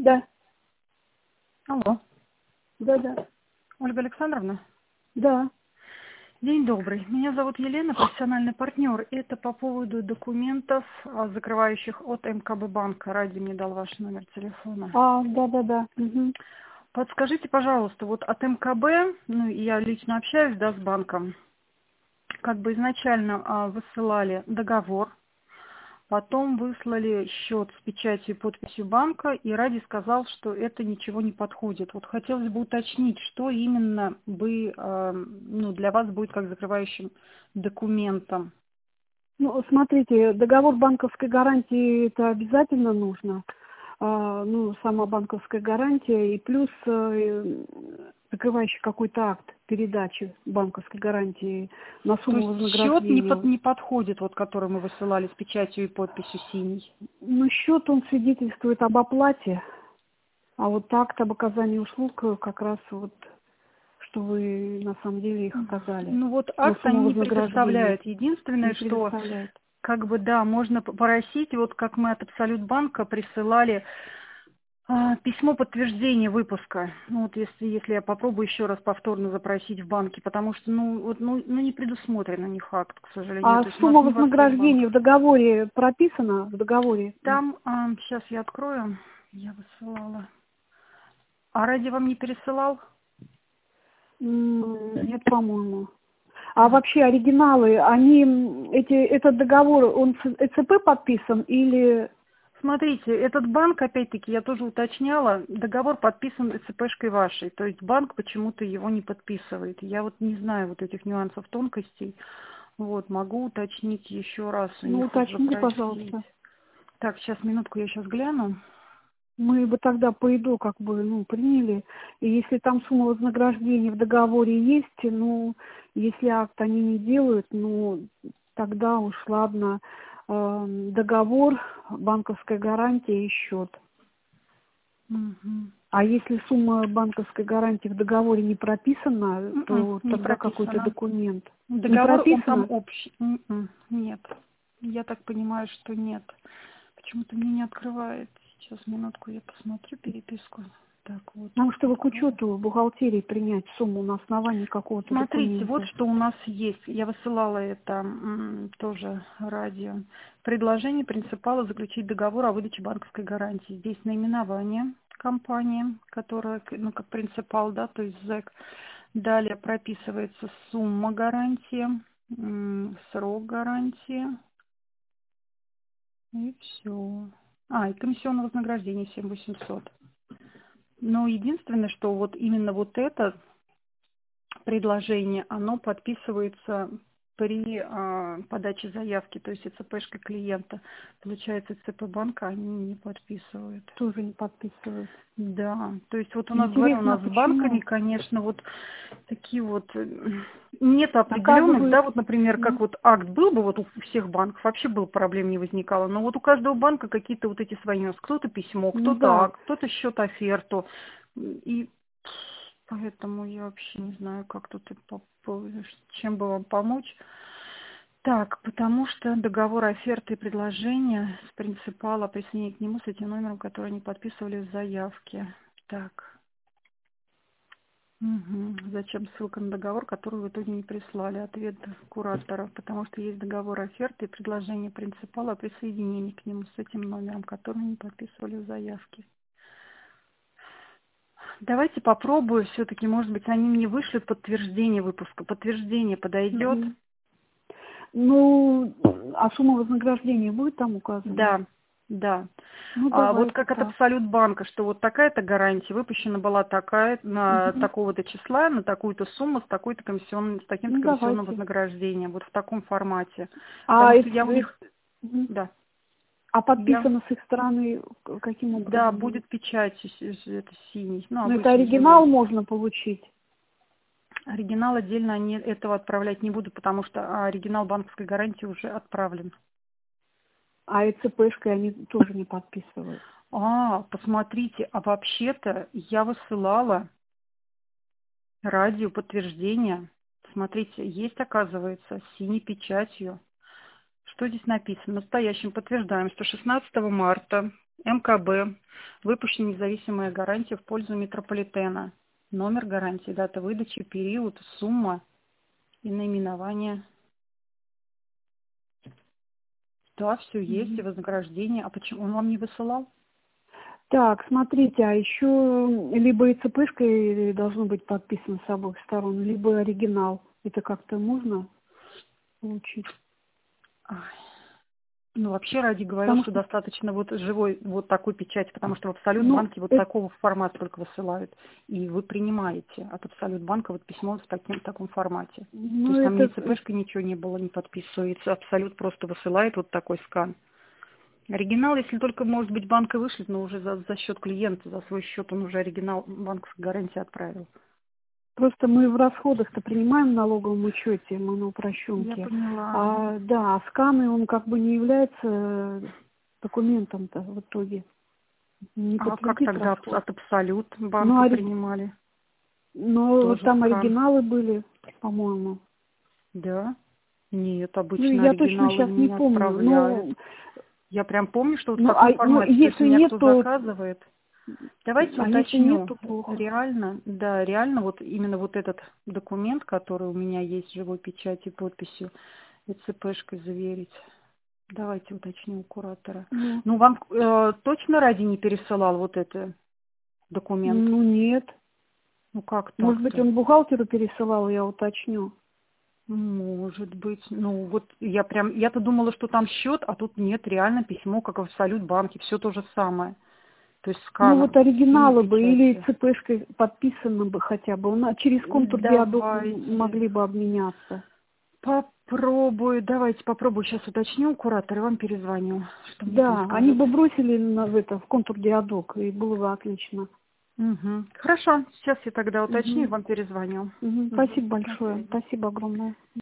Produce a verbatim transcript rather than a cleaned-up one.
Да, Алло, да, да, Ольга Александровна. да. День добрый. Меня зовут Елена, профессиональный партнер. Это по поводу документов, а, закрывающих от МКБ банка. Ради мне дал ваш номер телефона. А, да, да, да. Мгм. Подскажите, пожалуйста, вот от МКБ, ну, я лично общаюсь, да, с банком, как бы изначально а, высылали договор, потом выслали счет с печатью и подписью банка, и Ради сказал, что это ничего не подходит. Вот хотелось бы уточнить, что именно бы, э, ну, для вас будет как закрывающим документом. Ну, смотрите, договор банковской гарантии это обязательно нужно. А, ну, сама банковская гарантия и плюс э, закрывающий какой-то акт передачи банковской гарантии на То сумму есть счет не, под, вознаграждения. не подходит, вот который мы высылали с печатью и подписью синий. Ну, счет он свидетельствует об оплате, а вот акт об оказании услуг э, как раз вот, что вы на самом деле их оказали Ну вот на акт сумму они не вознаграждения. предоставляют. Единственное, Не что предоставляет. как бы да, можно п- попросить, вот как мы от Абсолют банка присылали а, письмо подтверждения выпуска. Ну вот если, если я попробую еще раз повторно запросить в банке, потому что ну, вот, ну, ну не предусмотрен у них акт, к сожалению. А То есть у нас сумма не Восточбанк. вознаграждения в договоре прописана? В договоре? Там, сейчас я открою, я высылала. А ради вам не пересылал? М, Нет, по-моему. А вообще оригиналы, они, м, эти, этот договор, он с Э Цэ Пэ подписан или... Смотрите, этот банк, опять-таки, я тоже уточняла, договор подписан Э Цэ Пэшкой вашей, то есть банк почему-то его не подписывает. Я вот не знаю вот этих нюансов, тонкостей. Вот, могу уточнить еще раз у Ну, них вот уточните, запросить. пожалуйста. Так, сейчас минутку, я сейчас гляну. Мы бы тогда по ИДО как бы, ну, приняли. И если там сумма вознаграждения в договоре есть, ну, если акт они не делают, ну, тогда уж ладно, эм, договор, банковская гарантия и счет. Мгм. А если сумма банковской гарантии в договоре не прописана, М-м, то Не тогда какой-то прописано. документ. Не Договор, он там прописано? общий. М-м, Нет. Я так понимаю, что нет. Почему-то мне не открывает. Сейчас, минутку, я посмотрю переписку. Так, вот. Нам, чтобы к Открою. учету бухгалтерии принять сумму на основании какого-то Смотрите, вот документа. что у нас есть. Я высылала это м, тоже радио. Предложение принципала заключить договор о выдаче банковской гарантии. Здесь наименование компании, которая, к- ну, как принципал, да, то есть зэк. Далее прописывается сумма гарантии, м, срок гарантии и все. А, и комиссионное вознаграждение семь тысяч восемьсот. Но единственное, что вот именно вот это предложение, оно подписывается при а, подаче заявки, то есть Э Цэ Пэшка клиента. Получается, Э Цэ Пэ банка они не подписывают. Тоже не подписывают. Да, то есть вот у нас, говорю, у Интересно, а нас с банками, почему? конечно, вот такие вот, э, нет определенных, да, Оказывается, вот, например, как м, вот акт был бы, вот у всех банков вообще было проблем не возникало, но вот у каждого банка какие-то вот эти свои нюансы. Кто-то письмо, ну кто-то да. акт, кто-то счет оферту, и поэтому я вообще не знаю, как тут, и по- по- чем бы вам помочь. Так, потому что договор оферты и предложения с принципала присоединения к нему с этим номером, который они подписывали в заявке. Так. Мгм. Зачем ссылка на договор, который в итоге не прислали? Ответ куратора. Потому что есть договор оферты и предложение принципала о присоединении к нему с этим номером, который не подписывали в заявке. Давайте попробую все-таки, может быть, они мне вышлют подтверждение выпуска. Подтверждение подойдет? Мгм. Ну, а сумма вознаграждения будет там указана? Да, да. Ну, А вот давайте как от так. Абсолют банка, что вот такая-то гарантия выпущена была такая, на Мгм. такого-то числа, на такую-то сумму, с такой-то комиссионным, с таким-то Ну, комиссионным давайте. вознаграждением, вот в таком формате. А, Потому что это, я у это- них, мгм. да, А я, подписано с их стороны к- каким да, образом будет будет? печать, с- с- это синий, ну, Ну, это обычный оригинал живой. можно получить. Оригинал отдельно они этого отправлять не будут, потому что оригинал банковской гарантии уже отправлен. А Э Цэ Пэшкой они тоже не подписывают. А, посмотрите, а вообще-то я высылала радио подтверждение. Смотрите, есть, оказывается, с синей печатью. Что здесь написано? Настоящим подтверждаем, что шестнадцатого марта МКБ. Выпущена независимая гарантия в пользу метрополитена. Номер гарантии, дата выдачи, период, сумма и наименование. Да, все есть, и Мгм. вознаграждение. А почему он вам не высылал? Так, смотрите, а еще либо и цепышкой должно быть подписано с обоих сторон, либо оригинал. Это как-то можно получить? Ай. Ну, вообще, ради говорил, Потому что что, достаточно вот живой вот такой печати, потому что в Абсолют ну, банке вот это, такого формата только высылают. И вы принимаете от Абсолют банка вот письмо в таким, таком формате. То ну, есть там ни это, цепешка, ничего не было, не подписывается. Абсолют просто высылает вот такой скан. Оригинал, если только, может быть, банк и вышлет, но уже за, за счет клиента, за свой счет он уже оригинал банковской гарантии отправил. просто мы в расходах-то принимаем в налоговом учете, мы на Я упрощенке. поняла. А, да, а сканы, он как бы не является документом-то в итоге. Не А как подтвердит тогда расход. от Абсолют Ну, банка ори- принимали? но Тоже там скан. оригиналы были, по-моему. Да? Нет, Ну, обычно я точно оригиналы сейчас не не помню. отправляют. Ну, Я прям помню, что вот в ну, а, таком ну, формате. То есть если у меня нет, кто то... заказывает. Давайте А если нет, уточню. то плохо. Реально, да, реально вот именно вот этот документ, который у меня есть с живой печатью, подписью и цепешкой заверить. Давайте уточню у куратора. Ну, Ну, вам э, точно Ради не пересылал вот этот документ? ну, нет. Ну, как Может быть, так-то? он бухгалтеру пересылал, я уточню. Может быть. Ну, вот я прям, я-то думала, что там счет, а тут нет, реально письмо, как в Абсолют банке, все то же самое. То есть Ну, вот скан синей оригиналы бы или печати. цепешкой подписаны бы хотя бы. На- Через контур диадок м- Давайте могли бы обменяться. попробую, давайте попробую, сейчас уточню у куратора и вам перезвоню, что мне там Да, они скажут. бы бросили на, в это, в контур диадок, и было бы отлично. Угу. Хорошо, сейчас я тогда уточню и Мгм. вам перезвоню. Мгм. Угу. Спасибо На большое. связи. Спасибо огромное.